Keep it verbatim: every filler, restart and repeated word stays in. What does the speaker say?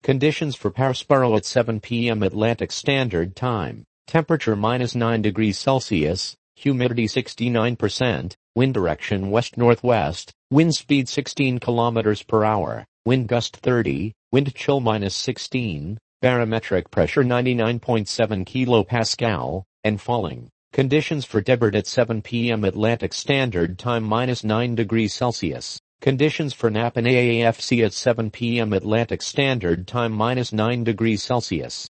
Conditions for Parisboro at seven p m Atlantic Standard Time. Temperature minus nine degrees Celsius, humidity sixty-nine percent, wind direction west-northwest, wind speed sixteen kilometers per hour, wind gust thirty, wind chill minus sixteen, barometric pressure ninety-nine point seven kilopascal, and falling. Conditions for Debord at seven p m Atlantic Standard Time minus nine degrees Celsius. Conditions for Napa A A F C at seven p m Atlantic Standard Time minus nine degrees Celsius.